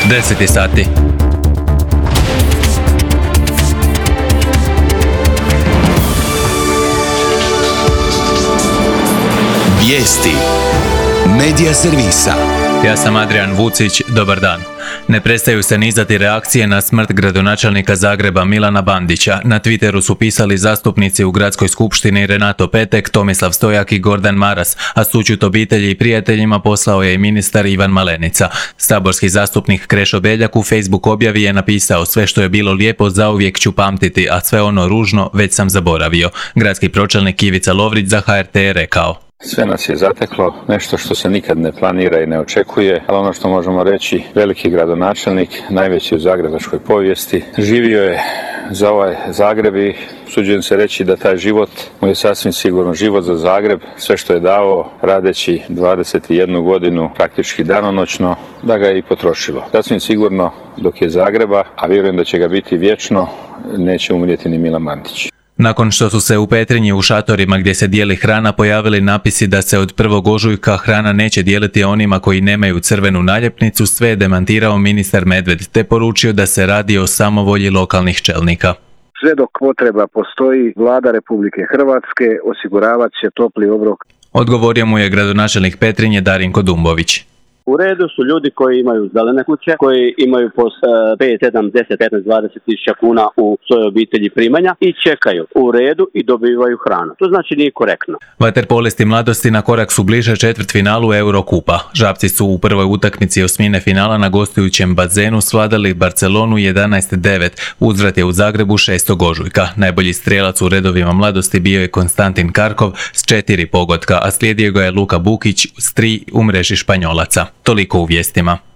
10 sati. Vijesti Medija servisa. Ja sam Adrian Vucić, dobar dan. Ne prestaju se nizati reakcije na smrt gradonačelnika Zagreba Milana Bandića. Na Twitteru su pisali zastupnici u Gradskoj skupštini Renato Petek, Tomislav Stojak i Gordan Maras, a sućut obitelji i prijateljima poslao je i ministar Ivan Malenica. Saborski zastupnik Krešo Beljak u Facebook objavi je napisao: sve što je bilo lijepo zauvijek ću pamtiti, a sve ono ružno već sam zaboravio. Gradski pročelnik Ivica Lovrić za HRT je rekao: sve nas je zateklo, nešto što se nikad ne planira i ne očekuje, ali ono što možemo reći, veliki gradonačelnik, najveći u zagrebačkoj povijesti, živio je za ovaj Zagreb i usuđujem se reći da taj život mu je sasvim sigurno život za Zagreb, sve što je dao radeći 21 godinu praktički danonoćno, da ga je i potrošilo. Sasvim sigurno dok je Zagreba, a vjerujem da će ga biti vječno, neće umrijeti ni Milan Bandić. Nakon što su se u Petrinji u šatorima gdje se dijeli hrana pojavili napisi da se od 1. ožujka hrana neće dijeliti onima koji nemaju crvenu naljepnicu, sve je demantirao ministar Medved te poručio da se radi o samovolji lokalnih čelnika. Sve dok potreba postoji, Vlada Republike Hrvatske osiguravat će topli obrok. Odgovorio mu je gradonačelnik Petrinje Darinko Dumbović. U redu su ljudi koji imaju zelene kuće, koji imaju po 5, 7, 10, 15, 20 tisuća kuna u svojoj obitelji primanja i čekaju u redu i dobivaju hranu. To znači nije korektno. Vaterpolisti mladosti na korak su bliže četvrtfinalu Eurokupa. Žabci su u prvoj utakmici osmine finala na gostujućem bazenu svladali Barcelonu 11-9. Uzvrat je u Zagrebu 6. ožujka. Najbolji strijelac u redovima mladosti bio je Konstantin Karkov s 4 pogotka, a slijedio ga je Luka Bukić s 3 u mreži Španjolaca. Toliko u vijestima.